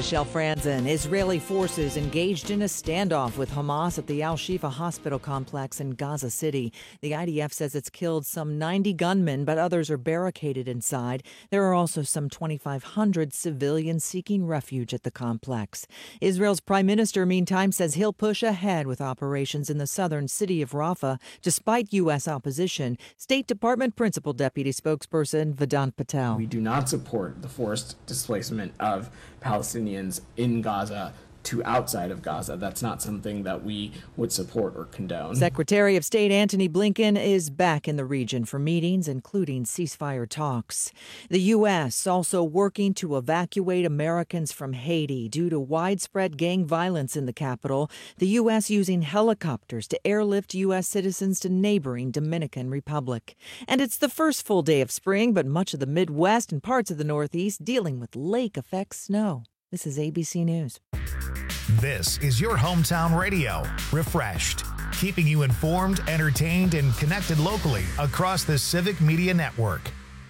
Michelle Franzen. Israeli forces engaged in a standoff with Hamas at the Al-Shifa hospital complex in Gaza City. The IDF says it's killed some 90 gunmen, but others are barricaded inside. There are also some 2,500 civilians seeking refuge at the complex. Israel's prime minister, meantime, says he'll push ahead with operations in the southern city of Rafah, despite U.S. opposition. State Department Principal Deputy Spokesperson Vedant Patel. We do not support the forced displacement of Palestinians in Gaza to outside of Gaza. That's not something that we would support or condone. Secretary of State Antony Blinken is back in the region for meetings, including ceasefire talks. The U.S. also working to evacuate Americans from Haiti due to widespread gang violence in the capital. The U.S. using helicopters to airlift U.S. citizens to neighboring Dominican Republic. And it's the first full day of spring, but much of the Midwest and parts of the Northeast dealing with lake-effect snow. This is ABC News. This is your hometown radio, Refreshed, keeping you informed, entertained, and connected locally across the Civic Media Network.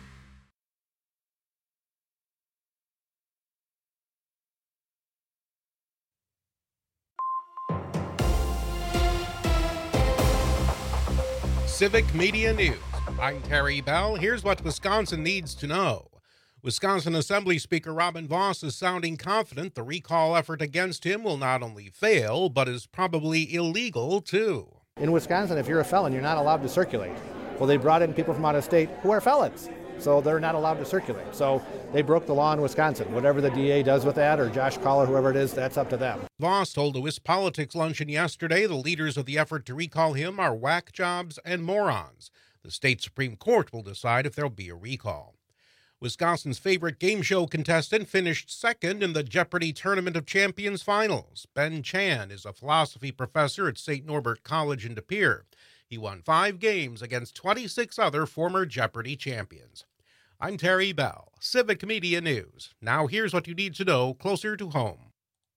Civic Media News. I'm Terry Bell. Here's what Wisconsin needs to know. Wisconsin Assembly Speaker Robin Vos is sounding confident the recall effort against him will not only fail, but is probably illegal, too. In Wisconsin, if you're a felon, you're not allowed to circulate. Well, they brought in people from out of state who are felons, so they're not allowed to circulate. So they broke the law in Wisconsin. Whatever the DA does with that, or Josh Collar, whoever it is, that's up to them. Vos told a WisPolitics luncheon yesterday the leaders of the effort to recall him are whack jobs and morons. The state Supreme Court will decide if there'll be a recall. Wisconsin's favorite game show contestant finished second in the Jeopardy! Tournament of Champions finals. Ben Chan is a philosophy professor at St. Norbert College in De Pere. He won 5 games against 26 other former Jeopardy! Champions. I'm Terry Bell, Civic Media News. Now here's what you need to know closer to home.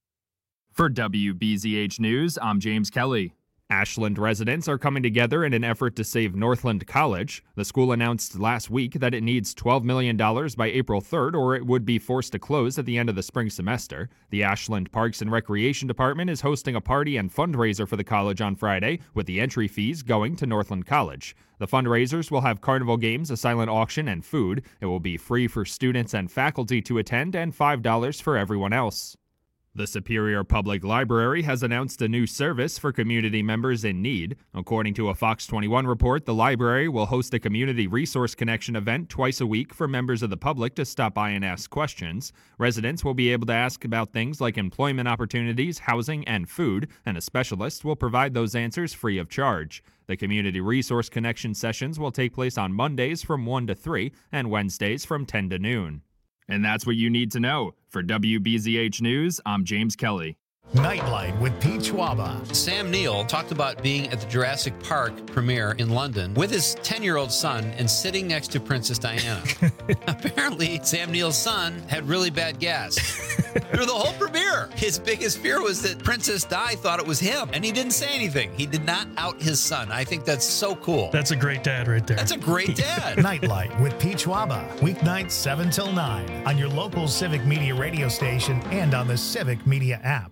For WBZH News, I'm James Kelly. Ashland residents are coming together in an effort to save Northland College. The school announced last week that it needs $12 million by April 3rd, or it would be forced to close at the end of the spring semester. The Ashland Parks and Recreation Department is hosting a party and fundraiser for the college on Friday, with the entry fees going to Northland College. The fundraisers will have carnival games, a silent auction, and food. It will be free for students and faculty to attend, and $5 for everyone else. The Superior Public Library has announced a new service for community members in need. According to a Fox 21 report, the library will host a Community Resource Connection event twice a week for members of the public to stop by and ask questions. Residents will be able to ask about things like employment opportunities, housing, and food, and a specialist will provide those answers free of charge. The Community Resource Connection sessions will take place on Mondays from 1 to 3 and Wednesdays from 10 to noon. And that's what you need to know. For WBZH News, I'm James Kelly. Nightlight with Pete Schwaba. Sam Neill talked about being at the Jurassic Park premiere in London with his 10-year-old son and sitting next to Princess Diana. Apparently, Sam Neill's son had really bad gas. Through the whole premiere, his biggest fear was that Princess Di thought it was him, and he didn't say anything. He did not out his son. I think that's so cool. That's a great dad right there. That's a great dad. Nightlight with Pete Schwaba. Weeknights 7 till 9 on your local Civic Media radio station and on the Civic Media app.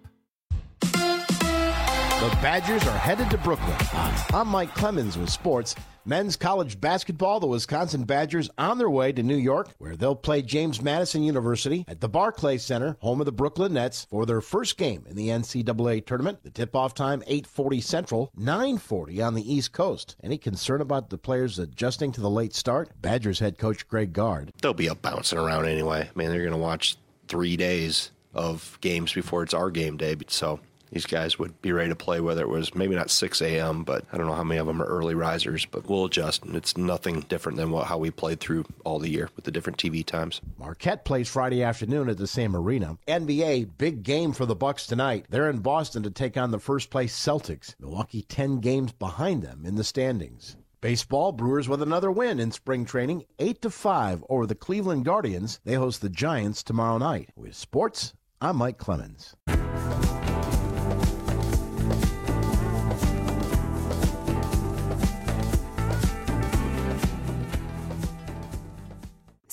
The Badgers are headed to Brooklyn. I'm Mike Clemens with sports. Men's college basketball, the Wisconsin Badgers on their way to New York, where they'll play James Madison University at the Barclays Center, home of the Brooklyn Nets, for their first game in the NCAA tournament. The tip-off time, 8:40 Central, 9:40 on the East Coast. Any concern about the players adjusting to the late start? Badgers head coach Greg Gard. They'll be up bouncing around anyway. I mean, they're going to watch 3 days of games before it's our game day, so these guys would be ready to play, whether it was maybe not 6 a.m., but I don't know how many of them are early risers, but we'll adjust. And it's nothing different than how we played through all the year with the different TV times. Marquette plays Friday afternoon at the same arena. NBA, big game for the Bucks tonight. They're in Boston to take on the first-place Celtics. Milwaukee 10 games behind them in the standings. Baseball, Brewers with another win in spring training, 8-5 over the Cleveland Guardians. They host the Giants tomorrow night. With sports, I'm Mike Clemens.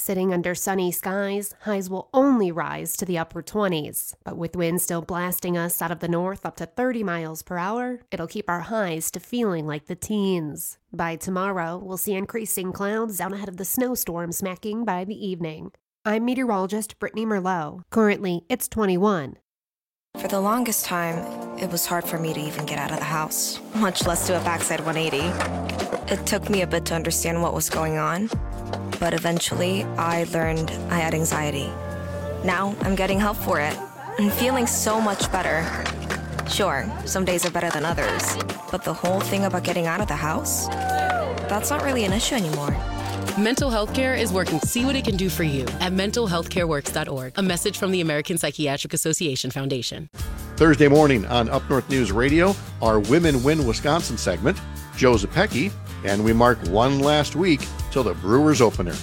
Sitting under sunny skies, highs will only rise to the upper 20s. But with winds still blasting us out of the north up to 30 miles per hour, it'll keep our highs to feeling like the teens. By tomorrow, we'll see increasing clouds out ahead of the snowstorm smacking by the evening. I'm meteorologist Brittany Merlot. Currently, it's 21. For the longest time, it was hard for me to even get out of the house, much less do a backside 180. It took me a bit to understand what was going on, but eventually I learned I had anxiety. Now I'm getting help for it and feeling so much better. Sure, some days are better than others, but the whole thing about getting out of the house, that's not really an issue anymore. Mental health care is working. See what it can do for you at mentalhealthcareworks.org. A message from the American Psychiatric Association Foundation. Thursday morning on Up North News Radio, our Women Win Wisconsin segment, Joe Zepecki, and we mark one last week till the Brewers opener.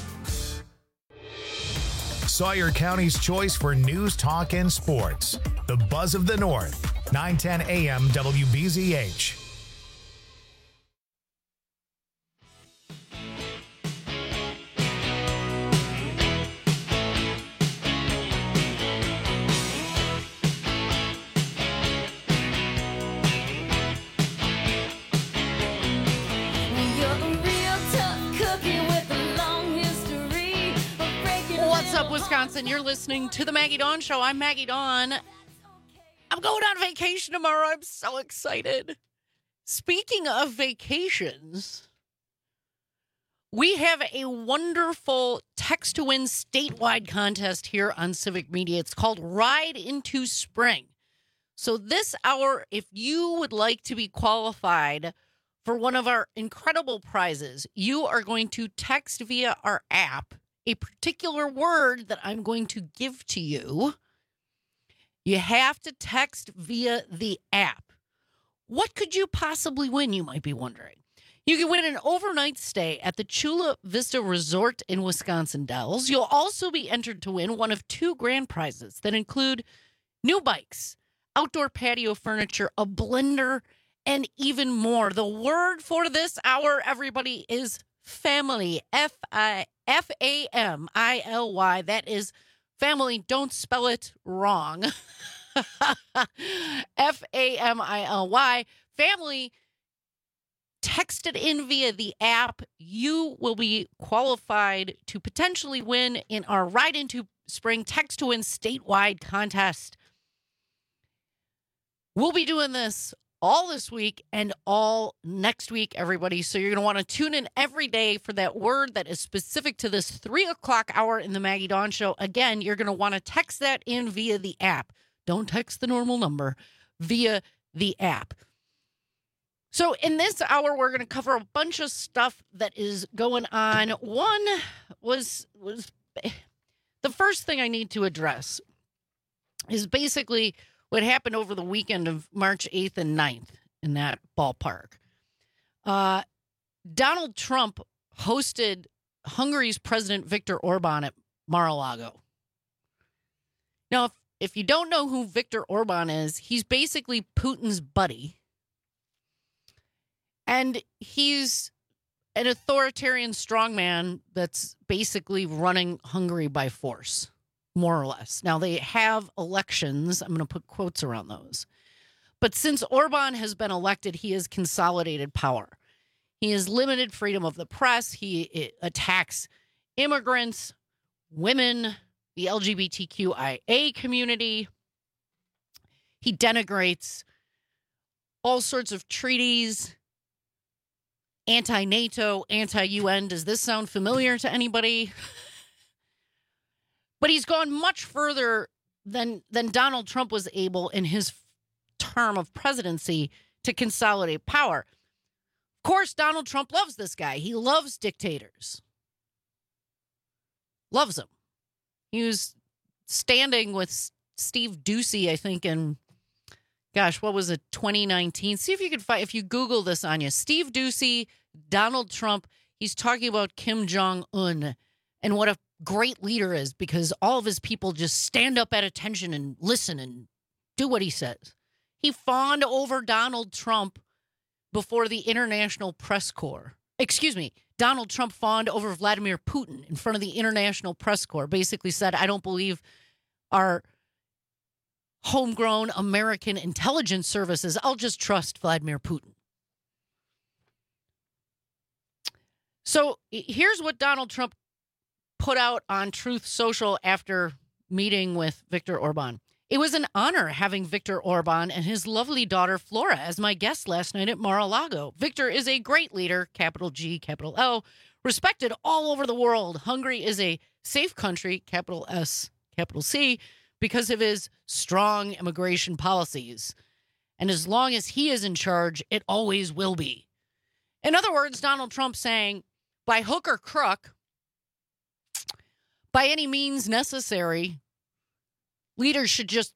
Sawyer County's choice for news, talk, and sports. The Buzz of the North, 910 AM WBZH. Wisconsin, you're listening to the Maggie Dawn Show. I'm Maggie Dawn. I'm going on vacation tomorrow. I'm so excited. Speaking of vacations, we have a wonderful text to win statewide contest here on Civic Media. It's called Ride into Spring. So this hour, if you would like to be qualified for one of our incredible prizes, you are going to text via our app a particular word that I'm going to give to you. You have to text via the app. What could you possibly win, you might be wondering? You can win an overnight stay at the Chula Vista Resort in Wisconsin Dells. You'll also be entered to win one of two grand prizes that include new bikes, outdoor patio furniture, a blender, and even more. The word for this hour, everybody, is family. F-A-M-I-L-Y. That is family. Don't spell it wrong. F-A-M-I-L-Y. Family. Text it in via the app. You will be qualified to potentially win in our Ride into Spring Text to Win statewide contest. We'll be doing this all this week and all next week, everybody. So you're going to want to tune in every day for that word that is specific to this 3 o'clock hour in the Maggie Dawn Show. Again, you're going to want to text that in via the app. Don't text the normal number, via the app. So in this hour, we're going to cover a bunch of stuff that is going on. One was the first thing I need to address is basically what happened over the weekend of March 8th and 9th in that ballpark. Donald Trump hosted Hungary's President Viktor Orban at Mar-a-Lago. Now, if you don't know who Viktor Orban is, he's basically Putin's buddy. And he's an authoritarian strongman that's basically running Hungary by force, more or less. Now, they have elections. I'm going to put quotes around those. But since Orban has been elected, he has consolidated power. He has limited freedom of the press. He attacks immigrants, women, the LGBTQIA community. He denigrates all sorts of treaties, anti-NATO, anti-UN. Does this sound familiar to anybody? But he's gone much further than Donald Trump was able in his term of presidency to consolidate power. Of course, Donald Trump loves this guy. He loves dictators. Loves them. He was standing with Steve Doocy, I think, in, gosh, what was it, 2019? See if you can find, if you Google this, Anya. Steve Doocy, Donald Trump, he's talking about Kim Jong-un and what a great leader is because all of his people just stand up at attention and listen and do what he says. He fawned over Donald Trump before the International Press Corps. Excuse me, Donald Trump fawned over Vladimir Putin in front of the International Press Corps, basically said, I don't believe our homegrown American intelligence services. I'll just trust Vladimir Putin. So here's what Donald Trump put out on Truth Social after meeting with Viktor Orban. It was an honor having Viktor Orban and his lovely daughter Flora as my guest last night at Mar-a-Lago. Viktor is a great leader, capital G, capital L, respected all over the world. Hungary is a safe country, capital S, capital C, because of his strong immigration policies. And as long as he is in charge, it always will be. In other words, Donald Trump saying, by hook or crook, by any means necessary, leaders should just,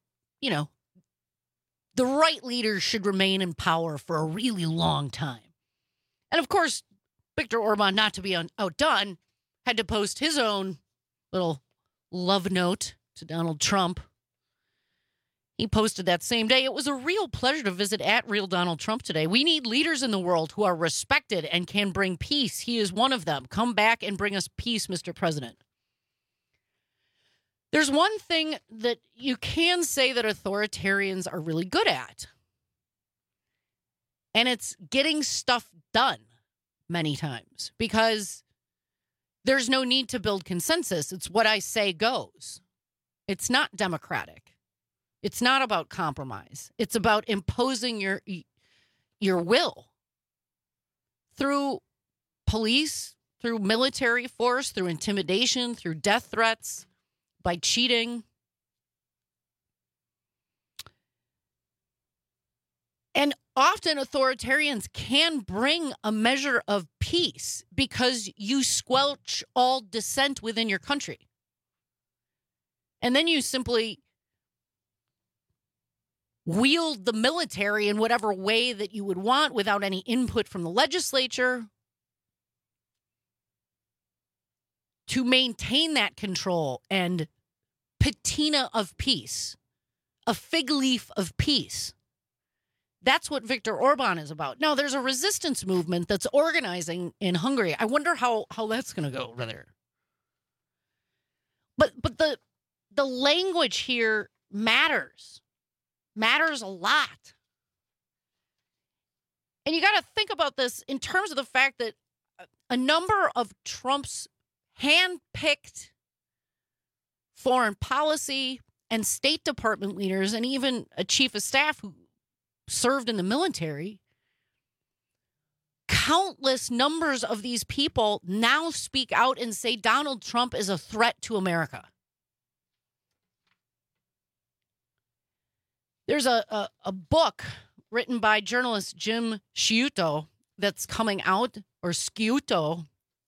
the right leaders should remain in power for a really long time. And of course, Viktor Orban, not to be outdone, had to post his own little love note to Donald Trump. He posted that same day. It was a real pleasure to visit at Real Donald Trump today. We need leaders in the world who are respected and can bring peace. He is one of them. Come back and bring us peace, Mr. President. There's one thing that you can say that authoritarians are really good at, and it's getting stuff done many times because there's no need to build consensus. It's what I say goes. It's not democratic. It's not about compromise. It's about imposing your will through police, through military force, through intimidation, through death threats, by cheating. And often authoritarians can bring a measure of peace because you squelch all dissent within your country. And then you simply wield the military in whatever way that you would want without any input from the legislature to maintain that control and patina of peace, a fig leaf of peace. That's what Viktor Orban is about. Now, there's a resistance movement that's organizing in Hungary. I wonder how that's going to go over there. But the language here matters a lot. And you got to think about this in terms of the fact that a number of Trump's hand-picked foreign policy and State Department leaders, and even a chief of staff who served in the military, countless numbers of these people now speak out and say Donald Trump is a threat to America. There's a book written by journalist Jim Sciutto that's coming out, or Sciutto,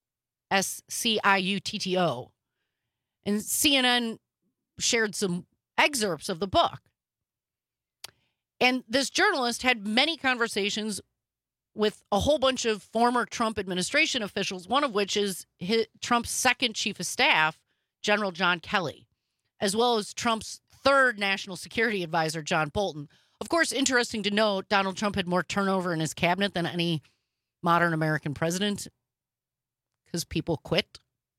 Sciutto. And CNN shared some excerpts of the book. And this journalist had many conversations with a whole bunch of former Trump administration officials, one of which is Trump's second chief of staff, General John Kelly, as well as Trump's third national security advisor, John Bolton. Of course, interesting to note, Donald Trump had more turnover in his cabinet than any modern American president because people quit.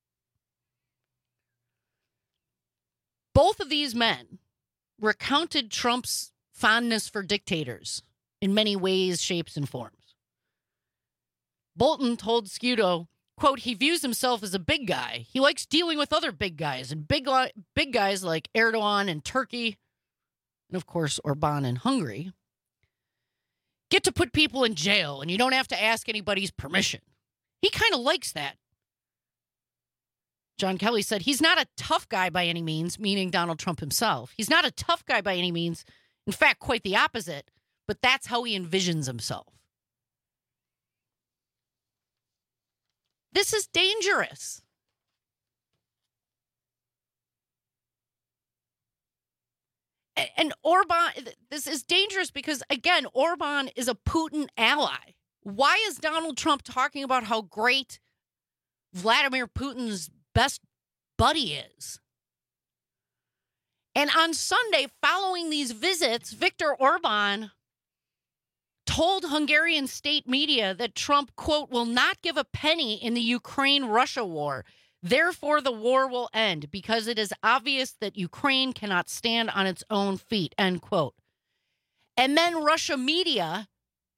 Both of these men recounted Trump's fondness for dictators in many ways, shapes, and forms. Bolton told Sciutto, quote, he views himself as a big guy. He likes dealing with other big guys, and big guys like Erdogan in Turkey, and of course Orban in Hungary, get to put people in jail, and you don't have to ask anybody's permission. He kind of likes that. John Kelly said he's not a tough guy by any means, meaning Donald Trump himself. He's not a tough guy by any means. In fact, quite the opposite, but that's how he envisions himself. This is dangerous. And Orban, this is dangerous because, again, Orban is a Putin ally. Why is Donald Trump talking about how great Vladimir Putin's best buddy is? And on Sunday, following these visits, Viktor Orban told Hungarian state media that Trump, quote, will not give a penny in the Ukraine-Russia war. Therefore, the war will end because it is obvious that Ukraine cannot stand on its own feet, end quote. And then Russia media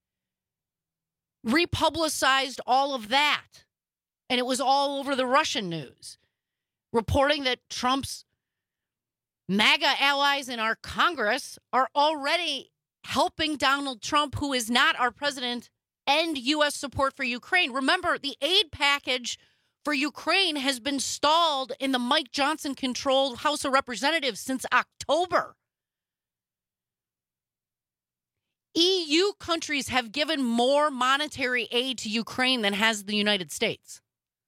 republicized all of that. And it was all over the Russian news, reporting that Trump's MAGA allies in our Congress are already helping Donald Trump, who is not our president, end U.S. support for Ukraine. Remember, the aid package for Ukraine has been stalled in the Mike Johnson-controlled House of Representatives since October. EU countries have given more monetary aid to Ukraine than has the United States.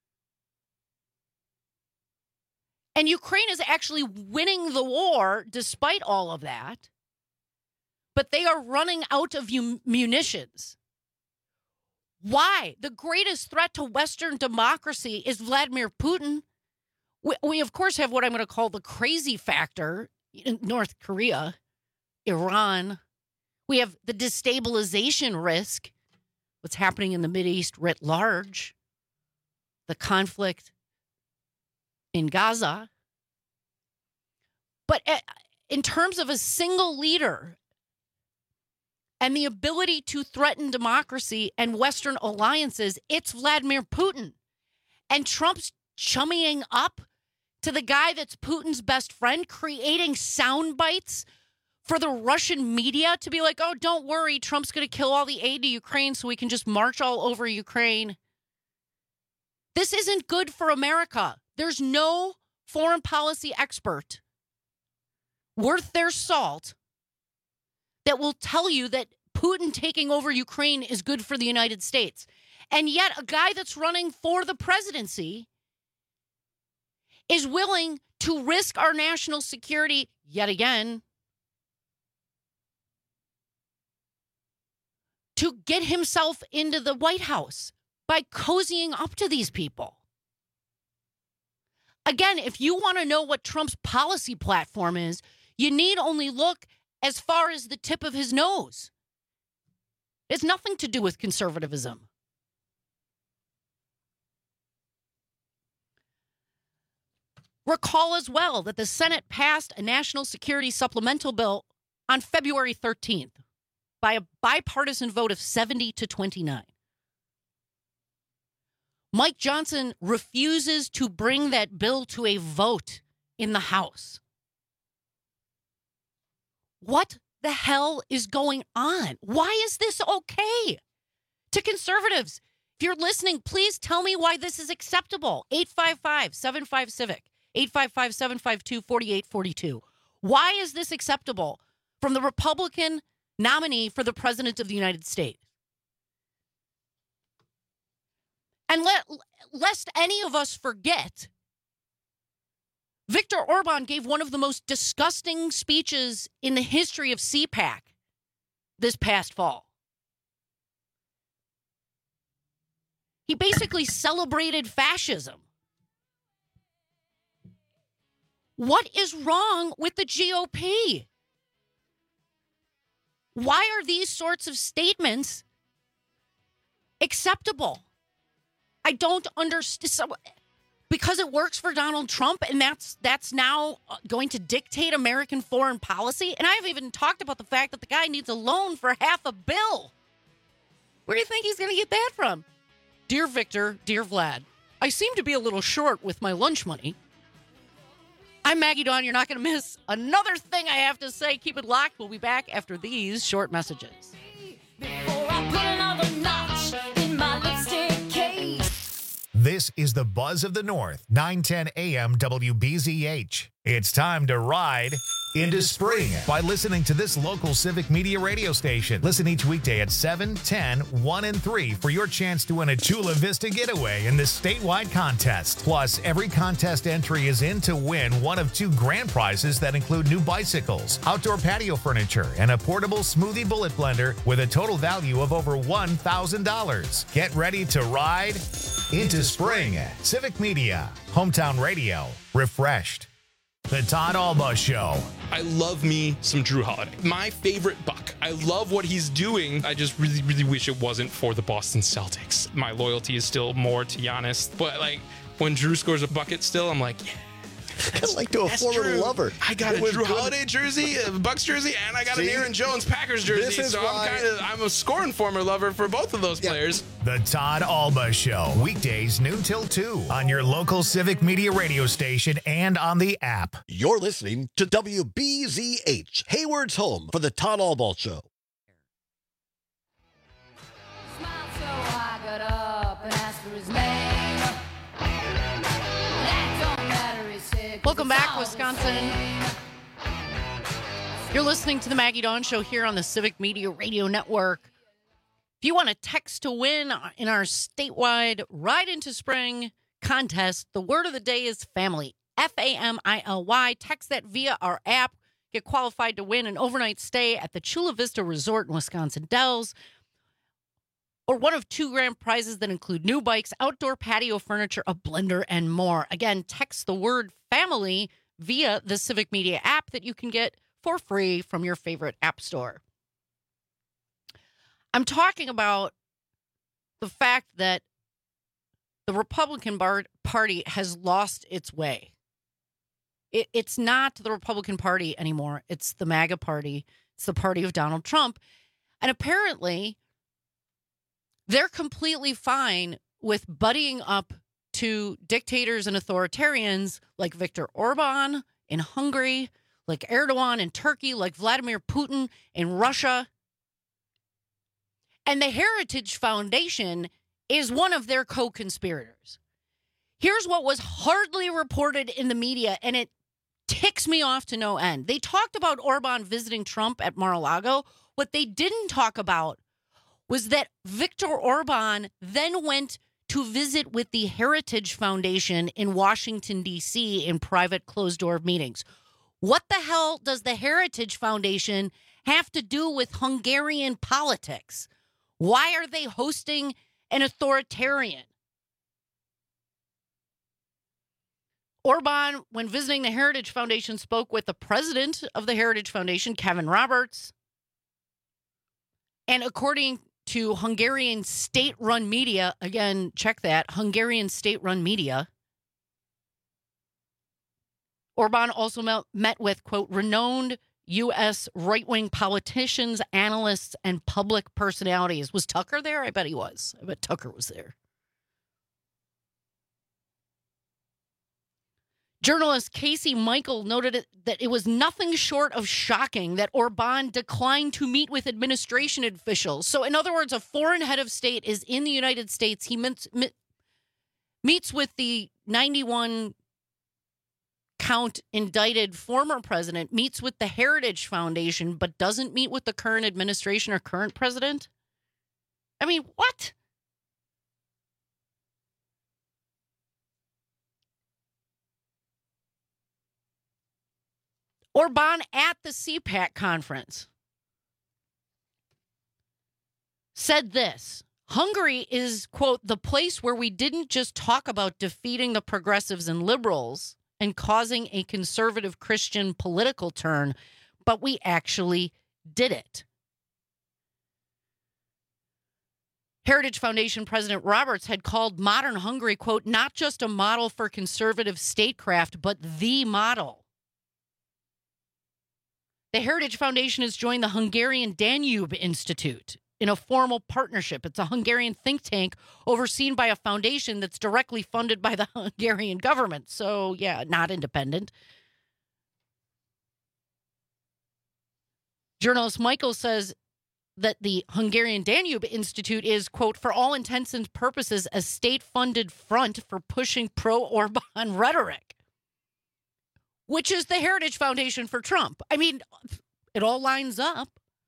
And Ukraine is actually winning the war despite all of that. But they are running out of munitions. Why? The greatest threat to Western democracy is Vladimir Putin. We of course, have what I'm going to call the crazy factor in North Korea, Iran. We have the destabilization risk, what's happening in the Mideast writ large, the conflict in Gaza. But in terms of a single leader and the ability to threaten democracy and Western alliances, it's Vladimir Putin. And Trump's chummying up to the guy that's Putin's best friend, creating sound bites for the Russian media to be like, oh, don't worry, Trump's going to kill all the aid to Ukraine so we can just march all over Ukraine. This isn't good for America. There's no foreign policy expert worth their salt that will tell you that Putin taking over Ukraine is good for the United States. And yet a guy that's running for the presidency is willing to risk our national security yet again to get himself into the White House by cozying up to these people. Again, if you want to know what Trump's policy platform is, you need only look as far as the tip of his nose. It's nothing to do with conservatism. Recall as well that the Senate passed a national security supplemental bill on February 13th by a bipartisan vote of 70 to 29. Mike Johnson refuses to bring that bill to a vote in the House. What the hell is going on? Why is this okay? To conservatives, if you're listening, please tell me why this is acceptable. 855-75-CIVIC, 855-752-4842. Why is this acceptable from the Republican nominee for the President of the United States? And lest any of us forget, Viktor Orban gave one of the most disgusting speeches in the history of CPAC this past fall. He basically celebrated fascism. What is wrong with the GOP? Why are these sorts of statements acceptable? I don't understand. Because it works for Donald Trump, and that's now going to dictate American foreign policy. And I haven't even talked about the fact that the guy needs a loan for $500 million. Where do you think he's going to get that from? Dear Victor, dear Vlad, I seem to be a little short with my lunch money. I'm Maggie Dawn. You're not going to miss another thing I have to say. Keep it locked. We'll be back after these short messages. Before I put another notch in my lipstick case. This is the Buzz of the North, 910 AM WBZH. It's time to ride into spring by listening to this local Civic Media radio station. Listen each weekday at 7, 10, 1, and 3 for your chance to win a Chula Vista getaway in this statewide contest. Plus, every contest entry is in to win one of 2 grand prizes that include new bicycles, outdoor patio furniture, and a portable smoothie bullet blender with a total value of over $1,000. Get ready to ride into spring. Civic Media, hometown radio, refreshed. The Todd Alba Show. I love me some Drew Holiday. My favorite Buck. I love what he's doing. I just really, really wish it wasn't for the Boston Celtics. My loyalty is still more to Giannis. But like when Drew scores a bucket still, I'm like, yeah. Kind of like to a former lover. I got a Drew Holiday jersey, a Bucks jersey, and I got an Aaron Jones Packers jersey. So I'm a scoring former lover for both of those players. The Todd Alba Show, weekdays noon till 2 on your local Civic Media radio station and on the app. You're listening to WBZH, Hayward's home for the Todd Alba Show. So I got up and asked for his name. That don't matter, he said. Welcome back, Wisconsin. You're listening to the Maggie Dawn Show here on the Civic Media Radio Network. If you want to text to win in our statewide Ride into Spring contest, the word of the day is family. Family. Text that via our app. Get qualified to win an overnight stay at the Chula Vista Resort in Wisconsin Dells, or one of 2 grand prizes that include new bikes, outdoor patio furniture, a blender, and more. Again, text the word family via the Civic Media app that you can get for free from your favorite app store. I'm talking about the fact that the Republican Party has lost its way. It's not the Republican Party anymore. It's the MAGA Party. It's the party of Donald Trump. And apparently, they're completely fine with buddying up to dictators and authoritarians like Viktor Orban in Hungary, like Erdogan in Turkey, like Vladimir Putin in Russia. And the Heritage Foundation is one of their co-conspirators. Here's what was hardly reported in the media, and it ticks me off to no end. They talked about Orban visiting Trump at Mar-a-Lago. What they didn't talk about was that Viktor Orban then went to visit with the Heritage Foundation in Washington, D.C. in private closed-door meetings. What the hell does the Heritage Foundation have to do with Hungarian politics? Why are they hosting an authoritarian? Orban, when visiting the Heritage Foundation, spoke with the president of the Heritage Foundation, Kevin Roberts. And according to Hungarian state-run media, again, check that, Hungarian state-run media, Orban also met with, quote, renowned U.S. right-wing politicians, analysts, and public personalities. Was Tucker there? I bet he was. I bet Tucker was there. Journalist Casey Michael noted that it was nothing short of shocking that Orban declined to meet with administration officials. So, in other words, a foreign head of state is in the United States. He meets with the 91 count indicted former president, meets with the Heritage Foundation, but doesn't meet with the current administration or current president? I mean, what? Orban at the CPAC conference said this: Hungary is, quote, the place where we didn't just talk about defeating the progressives and liberals and causing a conservative Christian political turn, but we actually did it. Heritage Foundation President Roberts had called modern Hungary, quote, not just a model for conservative statecraft, but the model. The Heritage Foundation has joined the Hungarian Danube Institute in a formal partnership. It's a Hungarian think tank overseen by a foundation that's directly funded by the Hungarian government. So, yeah, not independent. Journalist Michael says that the Hungarian Danube Institute is, quote, for all intents and purposes, a state-funded front for pushing pro-Orban rhetoric, which is the Heritage Foundation for Trump. I mean, it all lines up.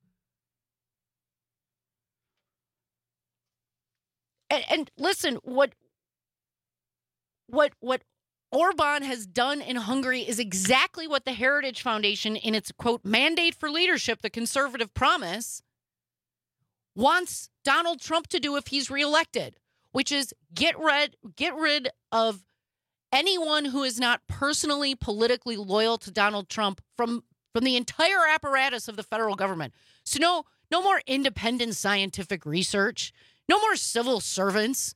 And listen, what Orban has done in Hungary is exactly what the Heritage Foundation, in its, quote, mandate for leadership, the conservative promise, wants Donald Trump to do if he's reelected, which is get rid of anyone who is not personally, politically loyal to Donald Trump from from the entire apparatus of the federal government. So no more independent scientific research, no more civil servants,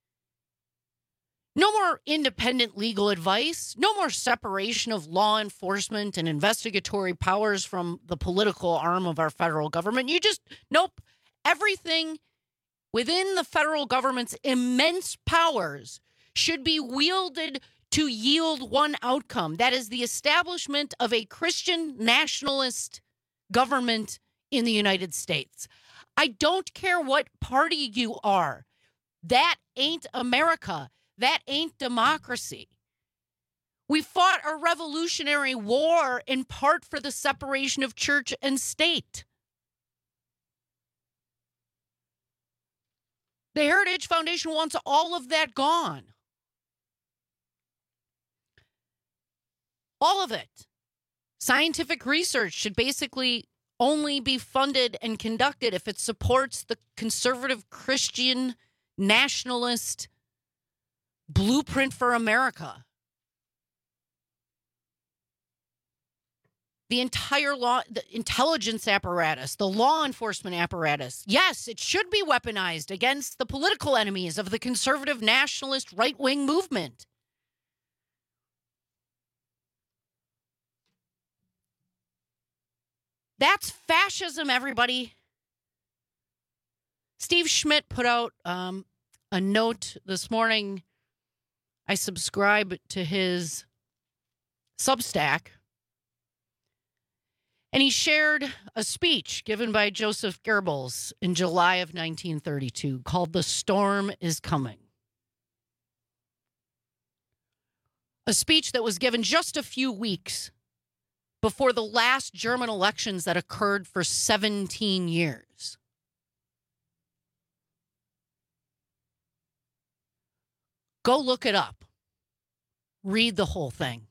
no more independent legal advice, no more separation of law enforcement and investigatory powers from the political arm of our federal government. Nope. Everything within the federal government's immense powers should be wielded to yield one outcome. That is the establishment of a Christian nationalist government in the United States. I don't care what party you are. That ain't America. That ain't democracy. We fought a revolutionary war in part for the separation of church and state. The Heritage Foundation wants all of that gone. All of it. Scientific research should basically only be funded and conducted if it supports the conservative Christian nationalist blueprint for America. The entire the intelligence apparatus, the law enforcement apparatus, yes, it should be weaponized against the political enemies of the conservative nationalist right-wing movement. That's fascism, everybody. Steve Schmidt put out a note this morning. I subscribe to his Substack. And he shared a speech given by Joseph Goebbels in July of 1932 called "The Storm is Coming." A speech that was given just a few weeks before the last German elections that occurred for 17 years. Go look it up. Read the whole thing.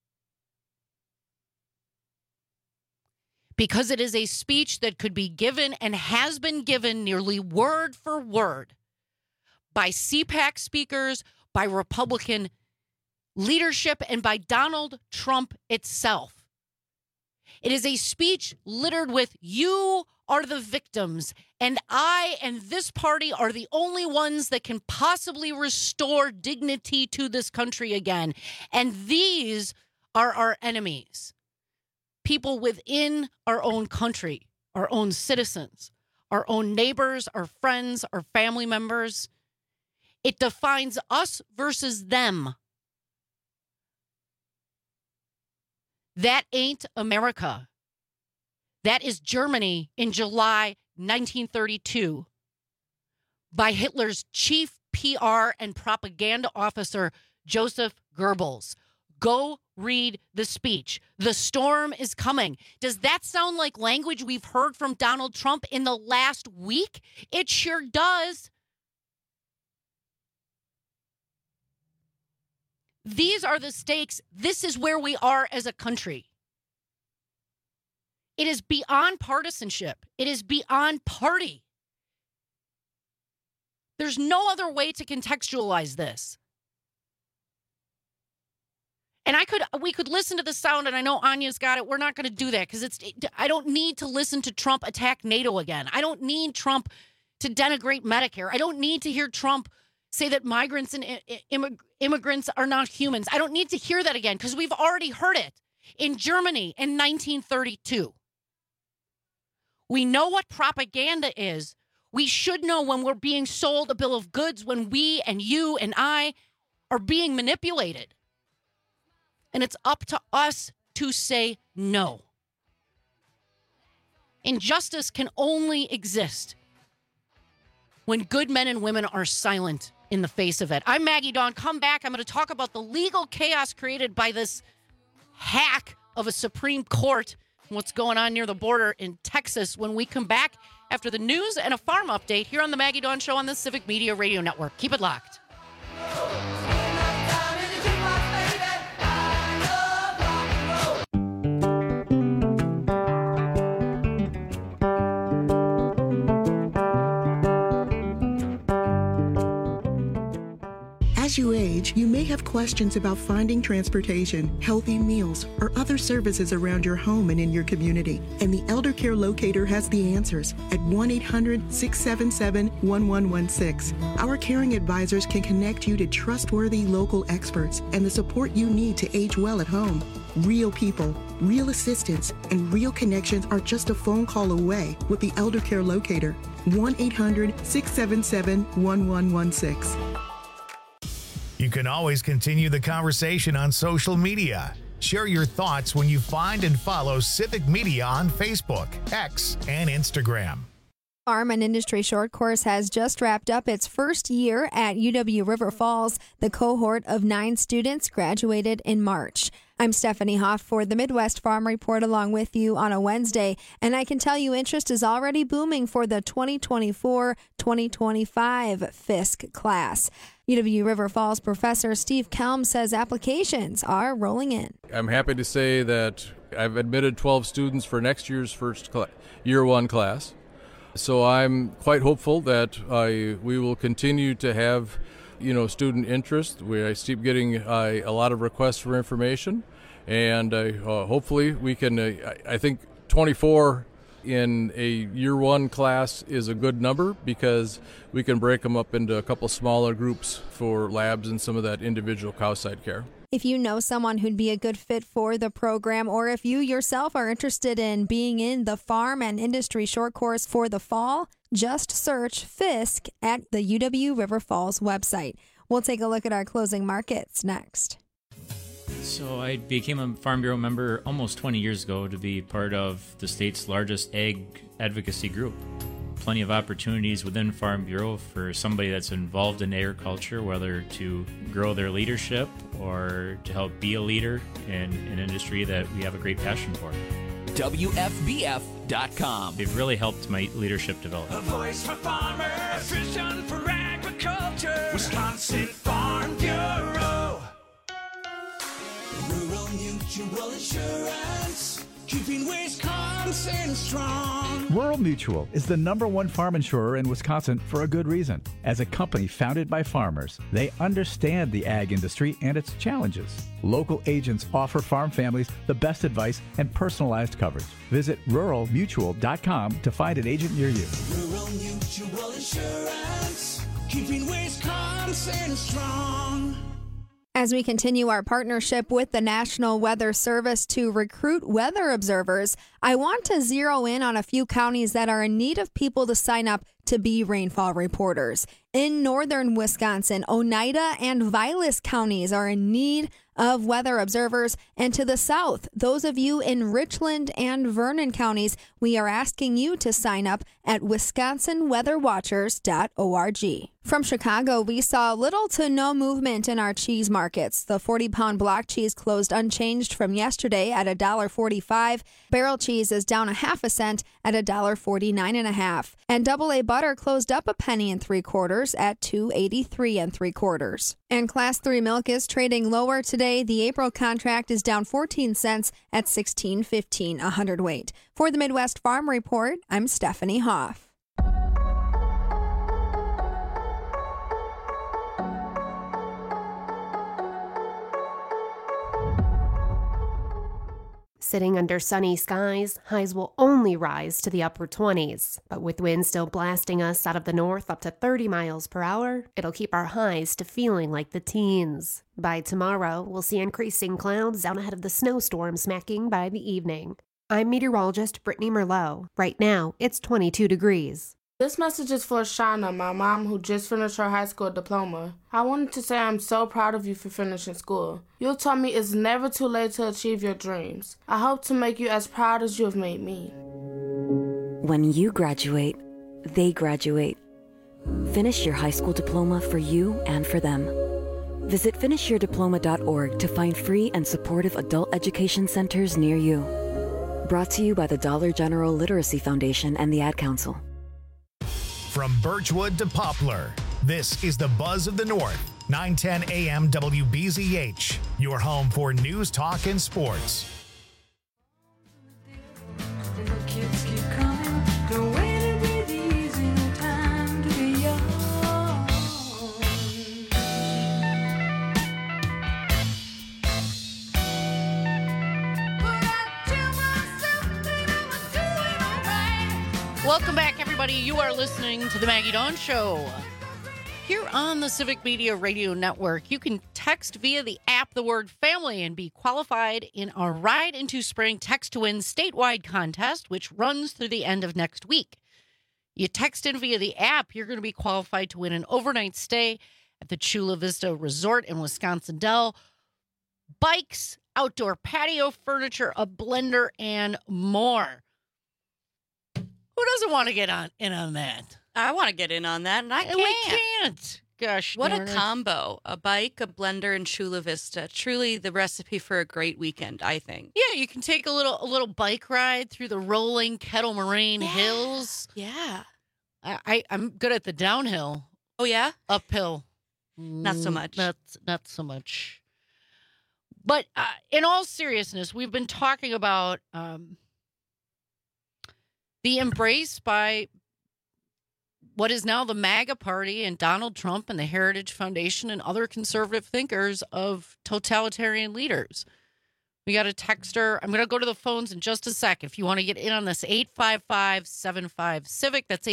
Because it is a speech that could be given and has been given nearly word for word by CPAC speakers, by Republican leadership, and by Donald Trump itself. It is a speech littered with, "You are the victims, and I and this party are the only ones that can possibly restore dignity to this country again. And these are our enemies. People within our own country, our own citizens, our own neighbors, our friends, our family members. It defines us versus them. That ain't America. That is Germany in July 1932 by Hitler's chief PR and propaganda officer, Joseph Goebbels. Go read the speech. The storm is coming. Does that sound like language we've heard from Donald Trump in the last week? It sure does. These are the stakes. This is where we are as a country. It is beyond partisanship. It is beyond party. There's no other way to contextualize this. And we could listen to the sound, and I know Anya's got it. We're not going to do that because I don't need to listen to Trump attack NATO again. I don't need Trump to denigrate Medicare. I don't need to hear Trump say that migrants and immigrants are not humans. I don't need to hear that again because we've already heard it in Germany in 1932. We know what propaganda is. We should know when we're being sold a bill of goods, when we and you and I are being manipulated. And it's up to us to say no. Injustice can only exist when good men and women are silent in the face of it. I'm Maggie Dawn. Come back. I'm going to talk about the legal chaos created by this hack of a Supreme Court and what's going on near the border in Texas when we come back after the news and a farm update here on the Maggie Dawn Show on the Civic Media Radio Network. Keep it locked. As you age, age, you may have questions about finding transportation, healthy meals, or other services around your home and in your community. And the Elder Care Locator has the answers at 1-800-677-1116. Our caring advisors can connect you to trustworthy local experts and the support you need to age well at home. Real people, real assistance, and real connections are just a phone call away with the Elder Care Locator. 1-800-677-1116. You can always continue the conversation on social media. Share your thoughts when you find and follow Civic Media on Facebook, X, and Instagram. Farm and Industry Short Course has just wrapped up its first year at UW River Falls. The cohort of 9 students graduated in March. I'm Stephanie Hoff for the Midwest Farm Report along with you on a Wednesday, and I can tell you interest is already booming for the 2024-2025 Fisk class. UW River Falls professor Steve Kelm says applications are rolling in. I'm happy to say that I've admitted 12 students for next year's year 1 class. So I'm quite hopeful that we will continue to have student interest. I keep getting a lot of requests for information, and hopefully we can, I think 24 in a year 1 class is a good number because we can break them up into a couple smaller groups for labs and some of that individual cow side care. If you know someone who'd be a good fit for the program, or if you yourself are interested in being in the Farm and Industry Short Course for the fall, just search Fisk at the UW River Falls website. We'll take a look at our closing markets next. So I became a Farm Bureau member almost 20 years ago to be part of the state's largest ag advocacy group. Plenty of opportunities within Farm Bureau for somebody that's involved in agriculture, whether to grow their leadership or to help be a leader in an industry that we have a great passion for. WFBF.com. They've really helped my leadership develop. A voice for farmers, a vision for agriculture. Wisconsin Farm Bureau. Rural Mutual Insurance, keeping Wisconsin strong. Rural Mutual is the #1 farm insurer in Wisconsin for a good reason. As a company founded by farmers, they understand the ag industry and its challenges. Local agents offer farm families the best advice and personalized coverage. Visit ruralmutual.com to find an agent near you. Rural Mutual Insurance, keeping Wisconsin strong. As we continue our partnership with the National Weather Service to recruit weather observers, I want to zero in on a few counties that are in need of people to sign up to be rainfall reporters. In northern Wisconsin, Oneida and Vilas counties are in need of weather observers. And to the south, those of you in Richland and Vernon counties, we are asking you to sign up at wisconsinweatherwatchers.org. From Chicago, we saw little to no movement in our cheese markets. The 40-pound block cheese closed unchanged from yesterday at $1.45. Barrel cheese is down 1/2 cent at $1.49.5. And double-A butter closed up 1 3/4 at $2.83 3/4. And Class 3 milk is trading lower today. The April contract is down 14 cents at $16.15 a hundredweight. For the Midwest Farm Report, I'm Stephanie Hoff. Sitting under sunny skies, highs will only rise to the upper 20s. But with winds still blasting us out of the north up to 30 miles per hour, it'll keep our highs to feeling like the teens. By tomorrow, we'll see increasing clouds out ahead of the snowstorm smacking by the evening. I'm meteorologist Brittany Merlot. Right now, it's 22 degrees. This message is for Shauna, my mom who just finished her high school diploma. I wanted to say I'm so proud of you for finishing school. You taught me it's never too late to achieve your dreams. I hope to make you as proud as you have made me. When you graduate, they graduate. Finish your high school diploma for you and for them. Visit finishyourdiploma.org to find free and supportive adult education centers near you. Brought to you by the Dollar General Literacy Foundation and the Ad Council. From Birchwood to Poplar, this is the Buzz of the North, 910 AM WBZH, your home for news, talk, and sports. Welcome back, everybody. You are listening to the Maggie Dawn Show. Here on the Civic Media Radio Network, you can text via the app the word family and be qualified in our Ride into Spring Text to Win statewide contest, which runs through the end of next week. You text in via the app, you're going to be qualified to win an overnight stay at the Chula Vista Resort in Wisconsin Dells, bikes, outdoor patio furniture, a blender, and more. Who doesn't want to get in on that? I want to get in on that, and I can't. We can't. Gosh, what darn a it. combo. A bike, a blender, and Chula Vista. Truly the recipe for a great weekend, I think. Yeah, you can take a little bike ride through the rolling Kettle Moraine hills. Yeah. I'm good at the downhill. Oh, yeah? Uphill. Not so much. Not so much. But in all seriousness, we've been talking about the embrace by what is now the MAGA party and Donald Trump and the Heritage Foundation and other conservative thinkers of totalitarian leaders. We got a texter. I'm going to go to the phones in just a sec. If you want to get in on this, 855-75-CIVIC. That's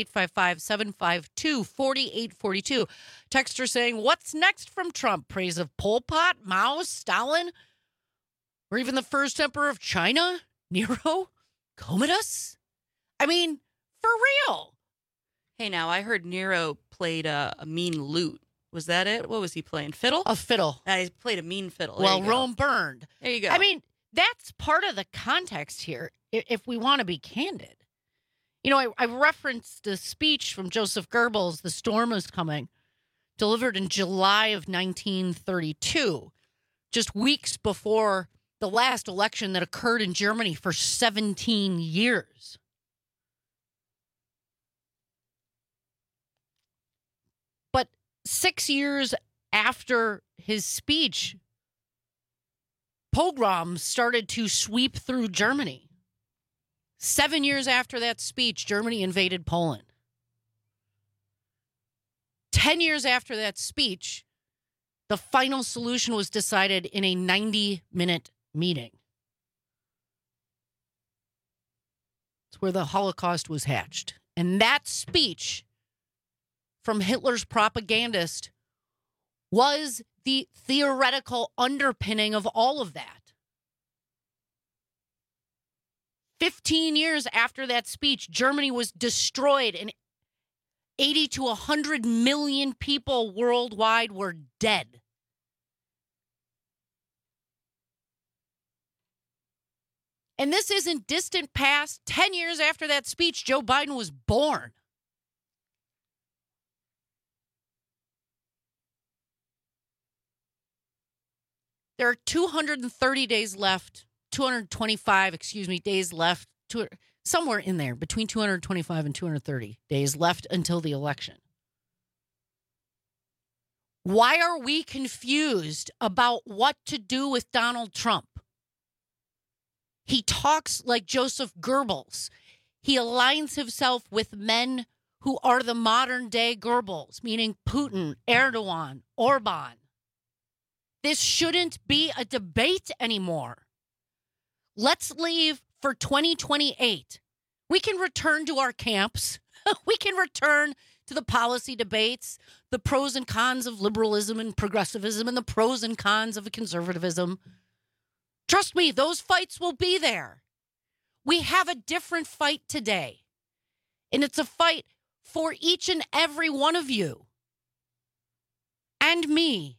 855-752-4842. Texter saying, what's next from Trump? Praise of Pol Pot, Mao, Stalin, or even the first emperor of China, Nero, Commodus? I mean, for real. Hey, now, I heard Nero played a mean lute. Was that it? What was he playing? Fiddle? A fiddle. He played a mean fiddle. Well, Rome burned. There you go. I mean, that's part of the context here, if we want to be candid. You know, I referenced the speech from Joseph Goebbels, The Storm is Coming, delivered in July of 1932, just weeks before the last election that occurred in Germany for 17 years. But 6 years after his speech, pogroms started to sweep through Germany. 7 years after that speech, Germany invaded Poland. 10 years after that speech, the final solution was decided in a 90-minute meeting. It's where the Holocaust was hatched. And that speech from Hitler's propagandist was the theoretical underpinning of all of that. 15 years after that speech, Germany was destroyed and 80 to 100 million people worldwide were dead. And this isn't distant past. 10 years after that speech, Joe Biden was born. There are 230 days left, 225, days left, somewhere in there, between 225 and 230 days left until the election. Why are we confused about what to do with Donald Trump? He talks like Joseph Goebbels. He aligns himself with men who are the modern day Goebbels, meaning Putin, Erdogan, Orban. This shouldn't be a debate anymore. Let's leave for 2028. We can return to our camps. We can return to the policy debates, the pros and cons of liberalism and progressivism, and the pros and cons of conservatism. Trust me, those fights will be there. We have a different fight today. And it's a fight for each and every one of you. And me.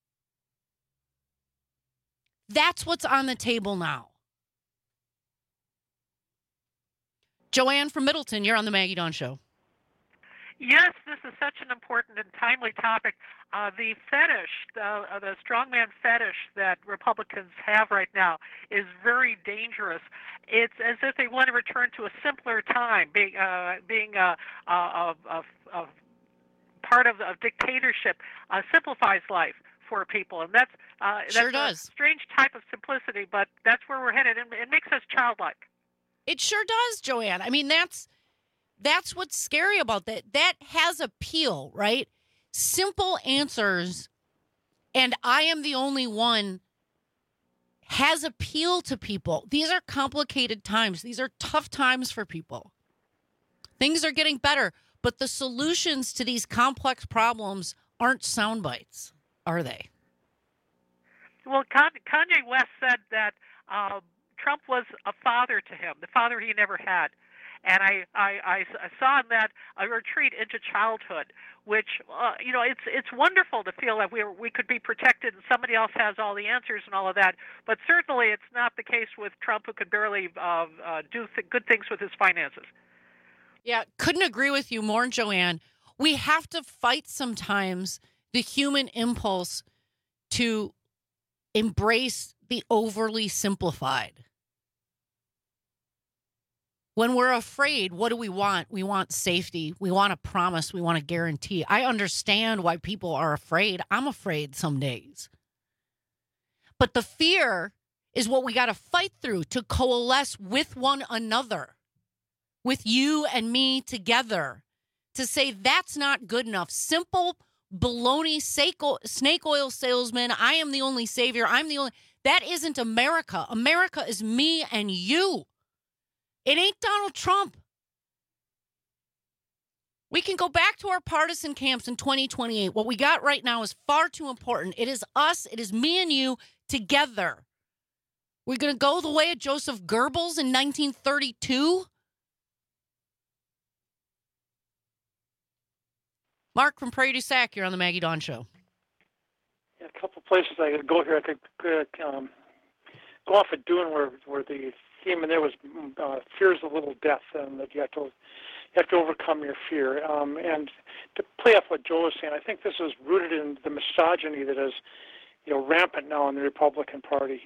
That's what's on the table now. Joanne from Middleton, you're on the Maggie Dawn Show. Yes, this is such an important and timely topic. The fetish, the strongman fetish that Republicans have right now is very dangerous. It's as if they want to return to a simpler time, being a part of dictatorship simplifies life for people, and that's Sure a does. strange type of simplicity, but that's where we're headed, and it makes us childlike. It sure does, Joanne. I mean, that's what's scary about that. That has appeal, right? Simple answers, and I am the only one, has appeal to people. These are complicated times. These are tough times for people. Things are getting better, but the solutions to these complex problems aren't sound bites, are they? Well, Kanye West said that Trump was a father to him, the father he never had. And I saw in that a retreat into childhood, which it's wonderful to feel that we could be protected and somebody else has all the answers and all of that. But certainly it's not the case with Trump, who could barely do good things with his finances. Yeah, couldn't agree with you more, Joanne. We have to fight sometimes the human impulse to embrace the overly simplified. When we're afraid, what do we want? We want safety. We want a promise. We want a guarantee. I understand why people are afraid. I'm afraid some days. But the fear is what we got to fight through to coalesce with one another, with you and me together, to say that's not good enough. Simple baloney snake oil salesman. I am the only savior. That isn't America. America is me and you. It ain't Donald Trump. We can go back to our partisan camps in 2028. What we got right now is far too important. It is us. It is me and you together. We're going to go the way of Joseph Goebbels in 1932. Mark from Prairie du Sac, you're on the Maggie Dawn Show. Yeah, a couple places I could go here. I could go off at Dune, where the theme in there was fear is a little death, and that you have to overcome your fear. And to play off what Joe was saying, I think this is rooted in the misogyny that is, rampant now in the Republican Party.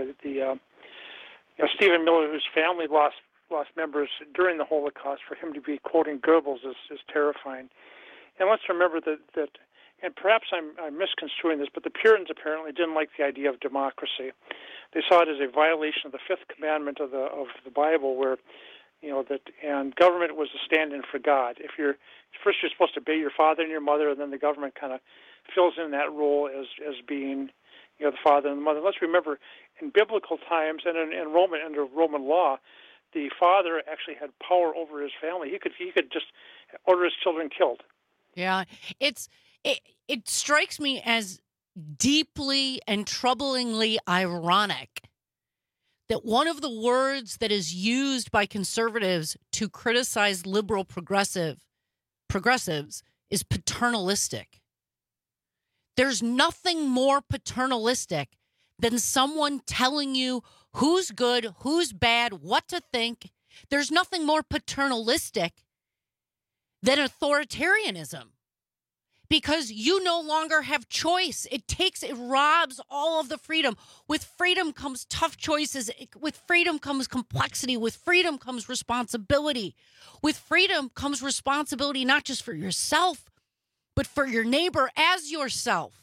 Stephen Miller, whose family lost members during the Holocaust, for him to be quoting Goebbels is terrifying. And let's remember that and perhaps I'm misconstruing this, but the Puritans apparently didn't like the idea of democracy. They saw it as a violation of the fifth commandment of the Bible, where and government was a stand-in for God. You're supposed to obey your father and your mother, and then the government kind of fills in that role as being the father and the mother. Let's remember, in biblical times and under Roman law, the father actually had power over his family. He could just order his children killed. Yeah, it strikes me as deeply and troublingly ironic that one of the words that is used by conservatives to criticize liberal progressives is paternalistic. There's nothing more paternalistic than someone telling you who's good, who's bad, what to think. There's nothing more paternalistic than authoritarianism, because you no longer have choice. It robs all of the freedom. With freedom comes tough choices. With freedom comes complexity. With freedom comes responsibility. With freedom comes responsibility not just for yourself, but for your neighbor as yourself.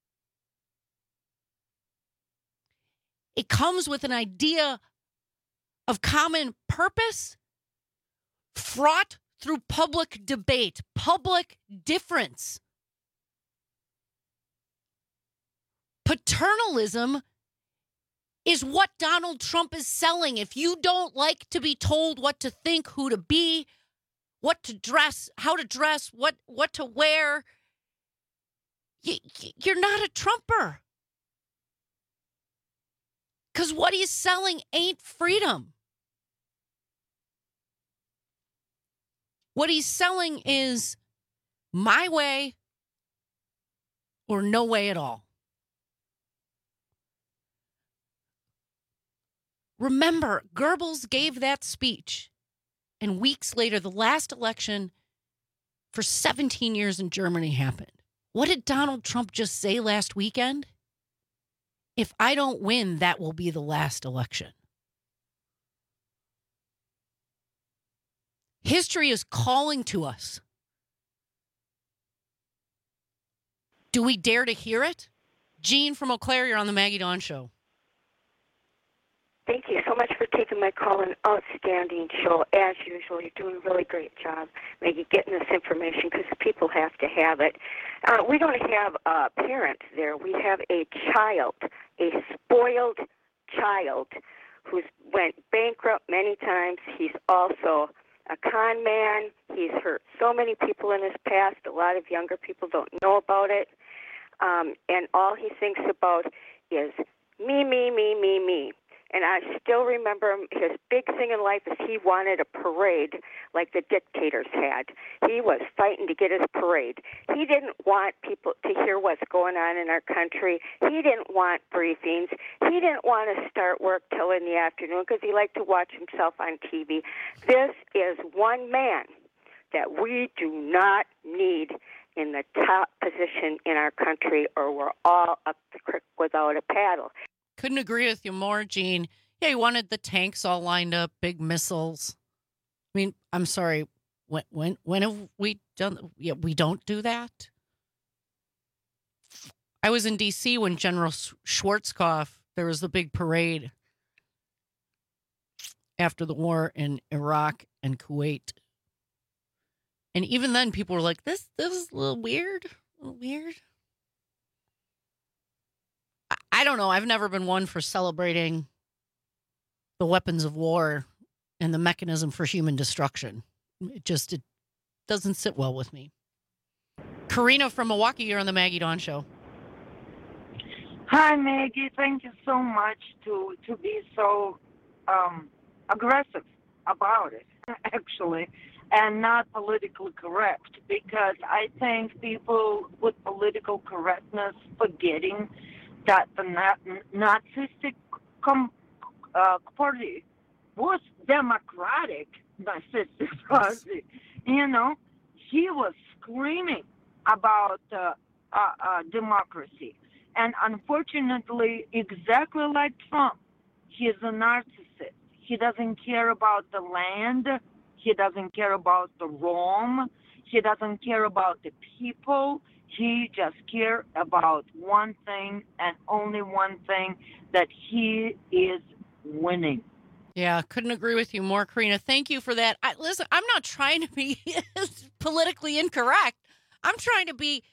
It comes with an idea of common purpose, fraught through public debate, public difference. Paternalism is what Donald Trump is selling. If you don't like to be told what to think, who to be, what to dress, how to dress, what to wear, you're not a Trumper. Because what he's selling ain't freedom. What he's selling is my way or no way at all. Remember, Goebbels gave that speech, and weeks later, the last election for 17 years in Germany happened. What did Donald Trump just say last weekend? If I don't win, that will be the last election. History is calling to us. Do we dare to hear it? Jean from Eau Claire, you're on the Maggie Dawn Show. Thank you so much for taking my call. An outstanding show, as usual. You're doing a really great job, Maggie, getting this information because people have to have it. We don't have parents there. We have a child, a spoiled child who's went bankrupt many times. He's also a con man. He's hurt so many people in his past. A lot of younger people don't know about it. And all he thinks about is me, me, me, me, me. And I still remember his big thing in life is he wanted a parade like the dictators had. He was fighting to get his parade. He didn't want people to hear what's going on in our country. He didn't want briefings. He didn't want to start work till in the afternoon because he liked to watch himself on TV. This is one man that we do not need in the top position in our country, or we're all up the creek without a paddle. Couldn't agree with you more, Gene. Yeah, he wanted the tanks all lined up, big missiles. I mean, I'm sorry. When have we done? Yeah, we don't do that. I was in D.C. when General Schwarzkopf, there was the big parade after the war in Iraq and Kuwait. And even then, people were like, this is a little weird. I don't know. I've never been one for celebrating the weapons of war and the mechanism for human destruction. It doesn't sit well with me. Karina from Milwaukee, you're on the Maggie Dawn Show. Hi, Maggie. Thank you so much to be so aggressive about it, actually, and not politically correct, because I think people with political correctness forgetting that the Nazistic party was democratic Nazistic party. You know, he was screaming about democracy. And unfortunately, exactly like Trump, he's a narcissist. He doesn't care about the land. He doesn't care about the Rome. He doesn't care about the people. He just cares about one thing and only one thing, that he is winning. Yeah, couldn't agree with you more, Karina. Thank you for that. Listen, I'm not trying to be politically incorrect. I'm trying to be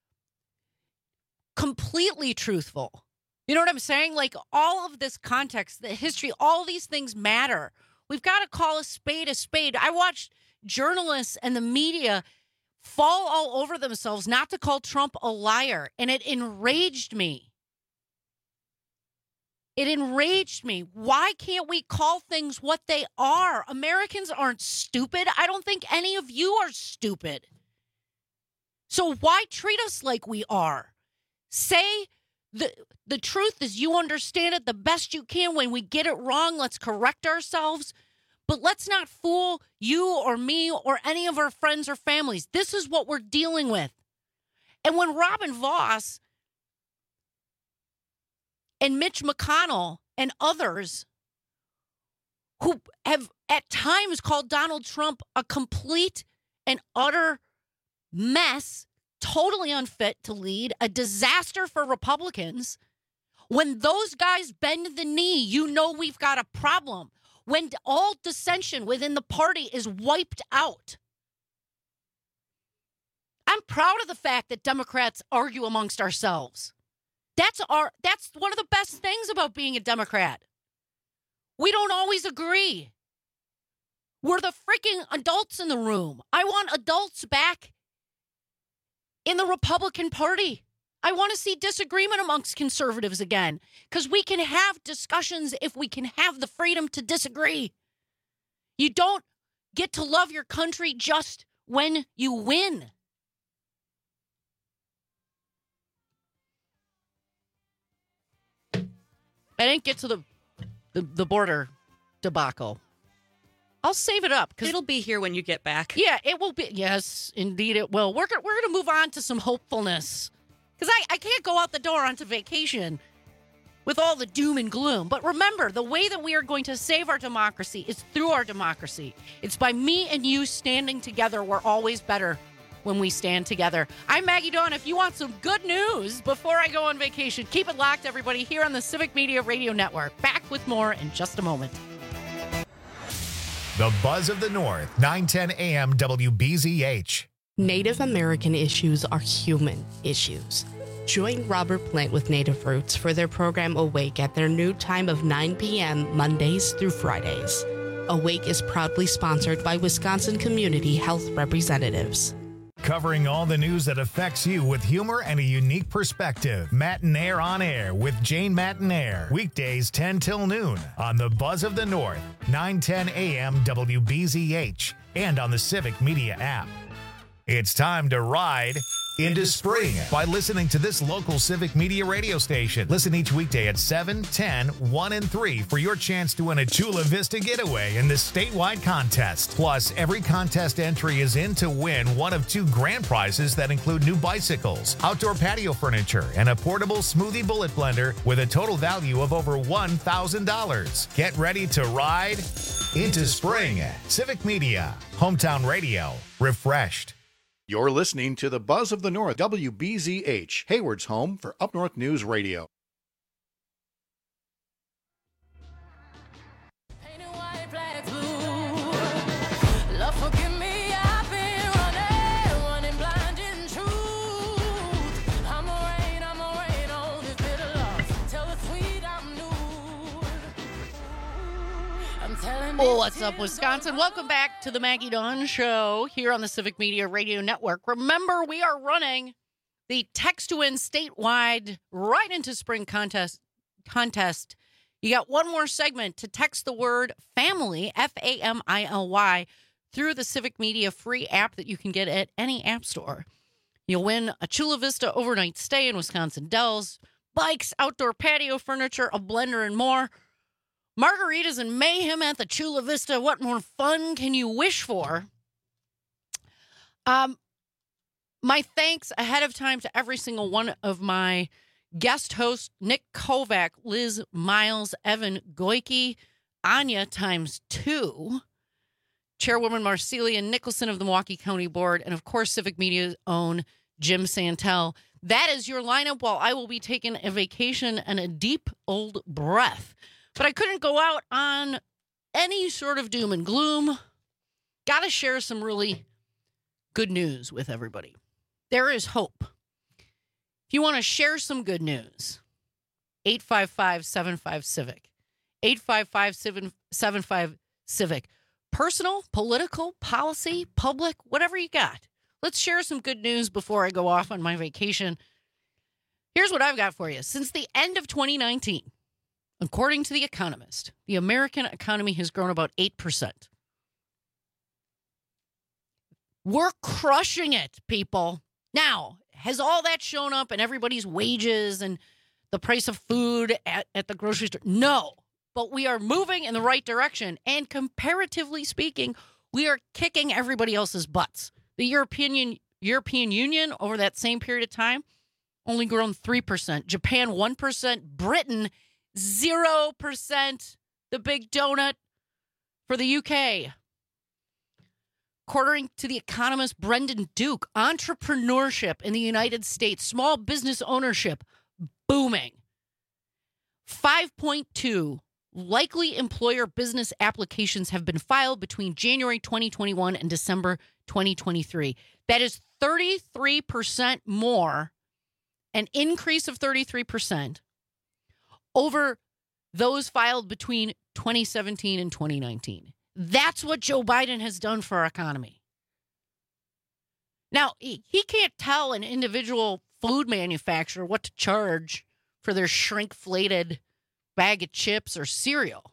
completely truthful. You know what I'm saying? Like, all of this context, the history, all these things matter. We've got to call a spade a spade. I watched journalists and the media fall all over themselves not to call Trump a liar, and it enraged me. It enraged me. Why can't we call things what they are? Americans aren't stupid. I don't think any of you are stupid. So why treat us like we are? Say the truth as you understand it the best you can. When we get it wrong, let's correct ourselves. But let's not fool you or me or any of our friends or families. This is what we're dealing with. And when Robin Vos and Mitch McConnell and others who have at times called Donald Trump a complete and utter mess, totally unfit to lead, a disaster for Republicans, when those guys bend the knee, you know we've got a problem. When all dissension within the party is wiped out. I'm proud of the fact that Democrats argue amongst ourselves. That's one of the best things about being a Democrat. We don't always agree. We're the freaking adults in the room. I want adults back in the Republican Party. I want to see disagreement amongst conservatives again, because we can have discussions if we can have the freedom to disagree. You don't get to love your country just when you win. I didn't get to the border debacle. I'll save it up because it'll be here when you get back. Yeah, it will be. Yes, indeed it will. We're going to move on to some hopefulness, because I can't go out the door onto vacation with all the doom and gloom. But remember, the way that we are going to save our democracy is through our democracy. It's by me and you standing together. We're always better when we stand together. I'm Maggie Dawn. If you want some good news before I go on vacation, keep it locked, everybody, here on the Civic Media Radio Network. Back with more in just a moment. The Buzz of the North, 910 AM WBZH. Native American issues are human issues. Join Robert Plant with Native Roots for their program Awake at their new time of 9 p.m. Mondays through Fridays. Awake is proudly sponsored by Wisconsin Community Health Representatives. Covering all the news that affects you with humor and a unique perspective. Matinaire on Air with Jane Matinaire. Weekdays 10 till noon on the Buzz of the North, 9:10 a.m. WBZH, and on the Civic Media app. It's time to ride into spring by listening to this local Civic Media radio station. Listen each weekday at 7, 10, 1, and 3 for your chance to win a Chula Vista getaway in this statewide contest. Plus, every contest entry is in to win one of 2 grand prizes that include new bicycles, outdoor patio furniture, and a portable smoothie bullet blender with a total value of over $1,000. Get ready to ride into spring. Civic Media, hometown radio, refreshed. You're listening to the Buzz of the North, WBZH, Hayward's home for Up North News Radio. Oh, what's up, Wisconsin? Welcome back to the Maggie Dawn Show here on the Civic Media Radio Network. Remember, we are running the Text to Win statewide Right into Spring contest. You got one more segment to text the word family, FAMILY, through the Civic Media free app that you can get at any app store. You'll win a Chula Vista overnight stay in Wisconsin Dells, bikes, outdoor patio furniture, a blender, and more. Margaritas and mayhem at the Chula Vista. What more fun can you wish for? My thanks ahead of time to every single one of my guest hosts, Nick Kovac, Liz Miles, Evan Goike, Anya ×2, Chairwoman Marcelia Nicholson of the Milwaukee County Board, and of course, Civic Media's own Jim Santel. That is your lineup while I will be taking a vacation and a deep old breath. But I couldn't go out on any sort of doom and gloom. Got to share some really good news with everybody. There is hope. If you want to share some good news, 855-75-CIVIC. 855-75-CIVIC. Personal, political, policy, public, whatever you got. Let's share some good news before I go off on my vacation. Here's what I've got for you. Since the end of 2019, according to The Economist, the American economy has grown about 8%. We're crushing it, people. Now, has all that shown up in everybody's wages and the price of food at the grocery store? No, but we are moving in the right direction. And comparatively speaking, we are kicking everybody else's butts. The European Union, over that same period of time, only grown 3%. Japan, 1%. Britain, 0%, the big donut for the UK. According to The Economist, Brendan Duke, entrepreneurship in the United States, small business ownership, booming. 5.2 likely employer business applications have been filed between January 2021 and December 2023. That is 33% more, an increase of 33%. Over those filed between 2017 and 2019. That's what Joe Biden has done for our economy. Now, he can't tell an individual food manufacturer what to charge for their shrinkflated bag of chips or cereal.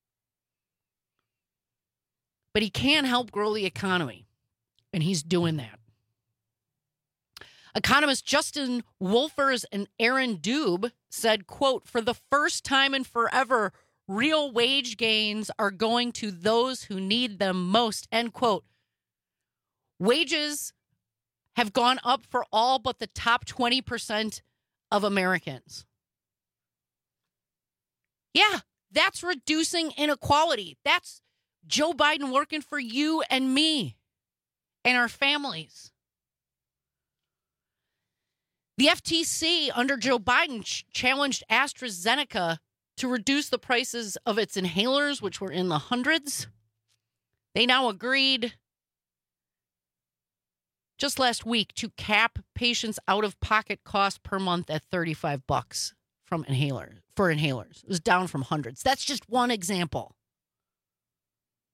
But he can help grow the economy, and he's doing that. Economists Justin Wolfers and Aaron Dube said, quote, for the first time in forever, real wage gains are going to those who need them most, end quote. Wages have gone up for all but the top 20% of Americans. Yeah, that's reducing inequality. That's Joe Biden working for you and me and our families. The FTC under Joe Biden challenged AstraZeneca to reduce the prices of its inhalers, which were in the hundreds. They now agreed just last week to cap patients' out-of-pocket costs per month at $35 for inhalers. It was down from hundreds. That's just one example.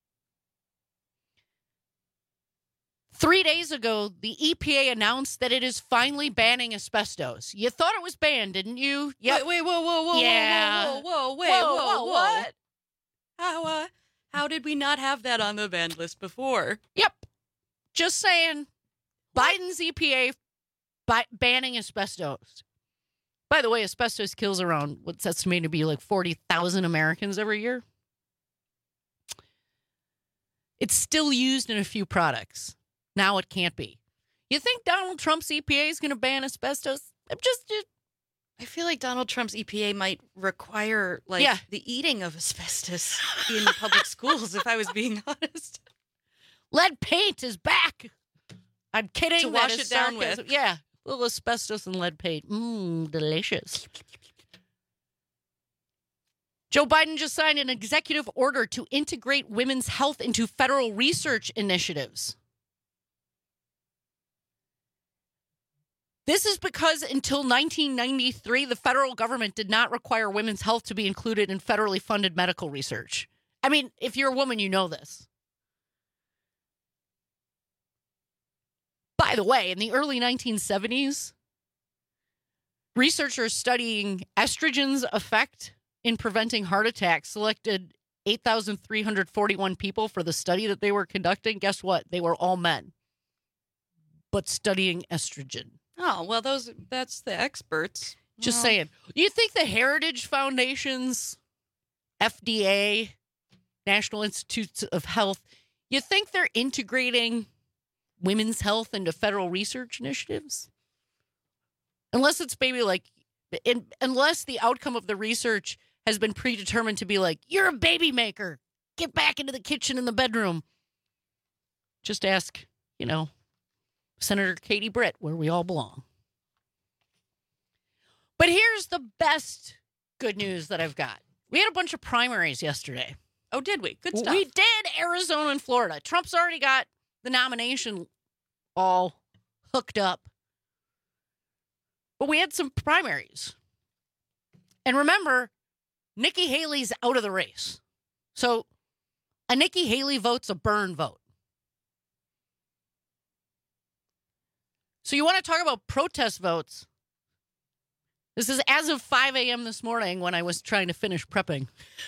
3 days ago, the EPA announced that it is finally banning asbestos. You thought it was banned, didn't you? Yep. Wait, whoa, Yeah. what? How did we not have that on the banned list before? Yep. Just saying. Biden's EPA banning asbestos. By the way, asbestos kills around what's estimated to be like 40,000 Americans every year. It's still used in a few products. Now it can't be. You think Donald Trump's EPA is going to ban asbestos? I feel like Donald Trump's EPA might require, the eating of asbestos in public schools, if I was being honest. Lead paint is back. I'm kidding. To wash it down with. Yeah. A little asbestos and lead paint. Delicious. Joe Biden just signed an executive order to integrate women's health into federal research initiatives. This is because until 1993, the federal government did not require women's health to be included in federally funded medical research. I mean, if you're a woman, you know this. By the way, in the early 1970s, researchers studying estrogen's effect in preventing heart attacks selected 8,341 people for the study that they were conducting. Guess what? They were all men, but studying estrogen. Oh, well, that's the experts. Just saying. You think the Heritage Foundations, FDA, National Institutes of Health, you think they're integrating women's health into federal research initiatives? Unless it's unless the outcome of the research has been predetermined to be like, you're a baby maker. Get back into the kitchen and the bedroom. Just ask, Senator Katie Britt, where we all belong. But here's the best good news that I've got. We had a bunch of primaries yesterday. Oh, did we? Good stuff. We did. Arizona and Florida. Trump's already got the nomination all hooked up. But we had some primaries. And remember, Nikki Haley's out of the race. So a Nikki Haley vote's a burn vote. So you want to talk about protest votes? This is as of 5 a.m. this morning when I was trying to finish prepping.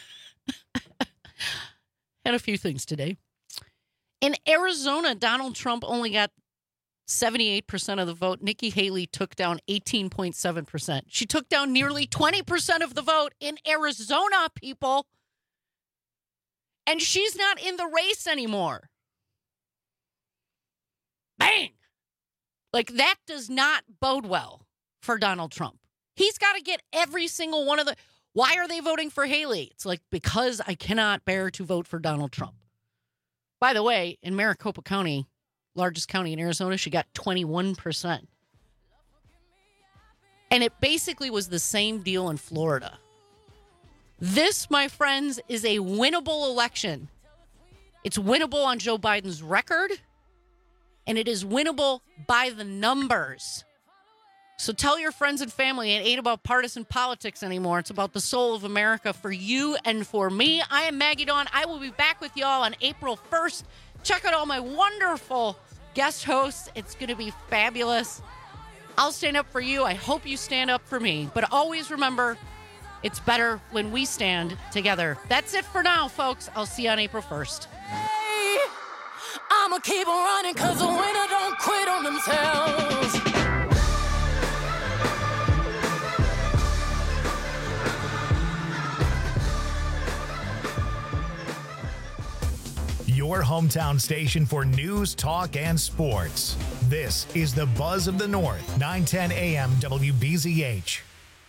Had a few things today. In Arizona, Donald Trump only got 78% of the vote. Nikki Haley took down 18.7%. She took down nearly 20% of the vote in Arizona, people. And she's not in the race anymore. Bang! That does not bode well for Donald Trump. He's got to get every single one of the... Why are they voting for Haley? It's because I cannot bear to vote for Donald Trump. By the way, in Maricopa County, largest county in Arizona, she got 21%. And it basically was the same deal in Florida. This, my friends, is a winnable election. It's winnable on Joe Biden's record, and it is winnable by the numbers. So tell your friends and family it ain't about partisan politics anymore. It's about the soul of America for you and for me. I am Maggie Dawn. I will be back with y'all on April 1st. Check out all my wonderful guest hosts. It's going to be fabulous. I'll stand up for you. I hope you stand up for me. But always remember, it's better when we stand together. That's it for now, folks. I'll see you on April 1st. Hey, I'ma keep on running because the winner don't quit on themselves. Your hometown station for news, talk, and sports. This is the Buzz of the North, 910 AM WBZH.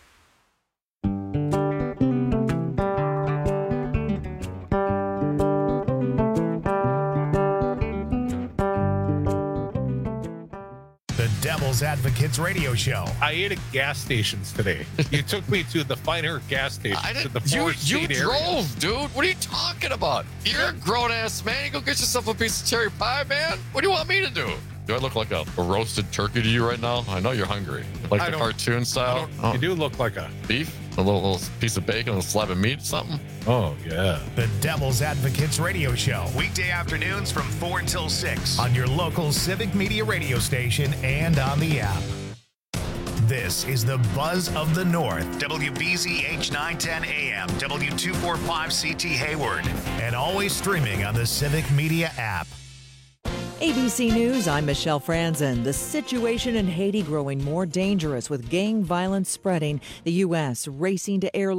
Devil's Advocates radio show. I ate at gas stations today. You took me to the finer gas station. I to the you drove, area. dude. What are you talking about? You're a grown-ass man. You go get yourself a piece of cherry pie, man. What do you want me to do? Do I look like a roasted turkey to you right now? I know you're hungry. Like the cartoon style? You do look like a beef. A little piece of bacon, a slab of meat, something. Oh, yeah. The Devil's Advocates Radio Show, weekday afternoons from 4 until 6 on your local Civic Media radio station and on the app. This is the Buzz of the North, WBZH 910 AM, W245 CT Hayward, and always streaming on the Civic Media app. ABC News, I'm Michelle Franzen. The situation in Haiti growing more dangerous with gang violence spreading. The U.S. racing to air